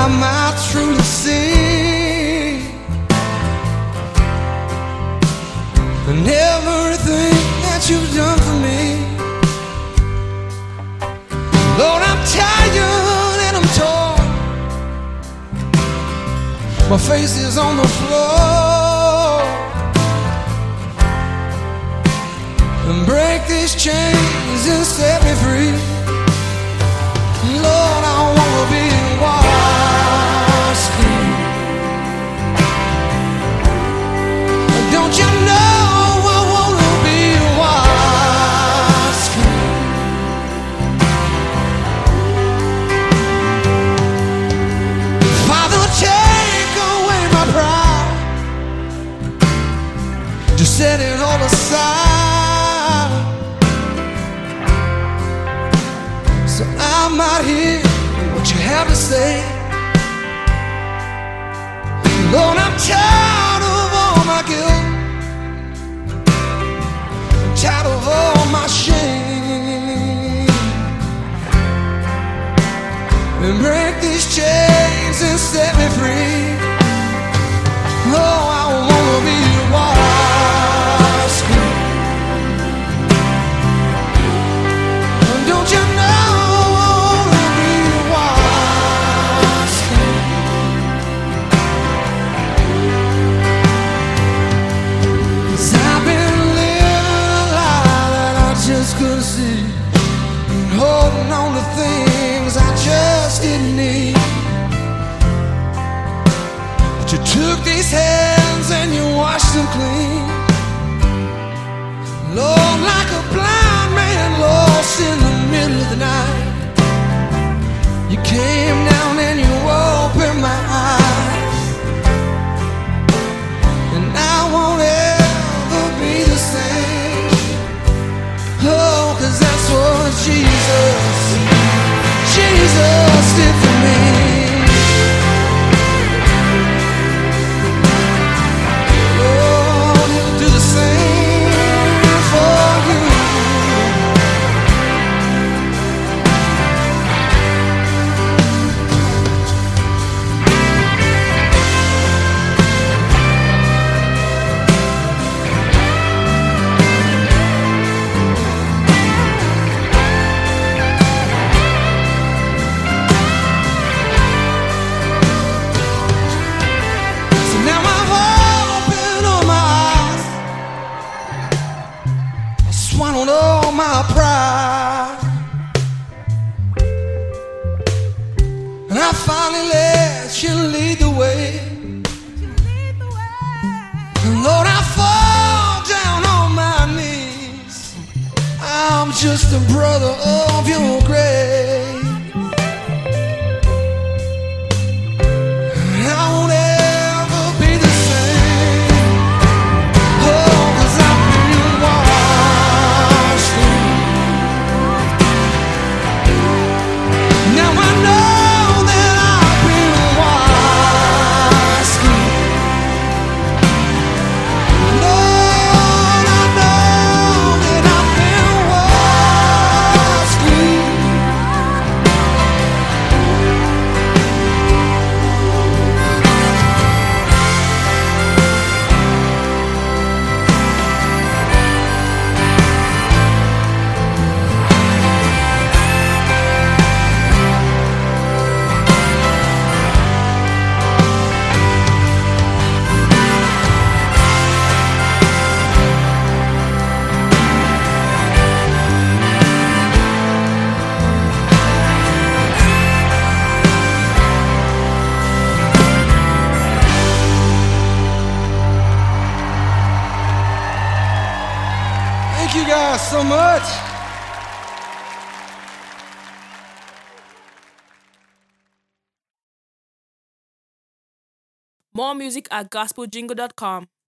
I might truly see, and everything that you've done for me. Lord, I'm tired and I'm torn. My face is on the floor. And break these chains and set me free. Lord, I wanna be washed clean. Don't you know I wanna be washed clean? Father, take away my pride. Just set it all aside, so I might hear what you have to say. Lord, I'm tired of all my guilt. I'm tired of all my shame. And break these chains and set me free. Oh, I wanna be washed clean. Don't you know I wanna be washed clean? 'Cause I've been living a lie that I just couldn't see, and holding on to things I just didn't need. But you took these hands and you washed them clean. Lord, like a blind man lost in the middle of the night, you came down and you opened my eyes. And I won't ever be the same. Oh, 'cause that's what Jesus did for me. Lord, he'll do the same for you. So now I've opened all my eyes, I swallowed all my pride, and I finally let you lead the way. And Lord, I fall down on my knees. I'm just a brother of your grace. And I won't ever be the same. Oh, 'cause I've been washed clean. Now I know that I've been washed clean. Lord, I know that I've been washed clean. Thank you guys so much. More music at gospeljingle.com.